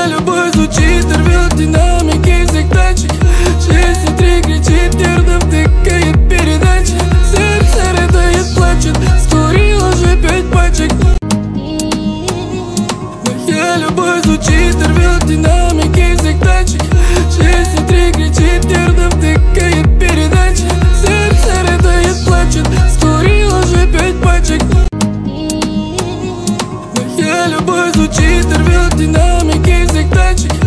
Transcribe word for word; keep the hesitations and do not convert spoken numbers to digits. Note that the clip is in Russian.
Моя любовь звучит, рвет динамики всех тачек. шесть три кричит, нервно втыкает передачи. Сердце рыдает, плачет, скурил уже пять пачек. Моя любовь звучит, рвет динамики всех тачек. шесть три кричит, нервно втыкает передачи. Сердце рыдает, плачет, скурил уже пять пачек. Моя любовь звучит, рвет динамики всех тачек.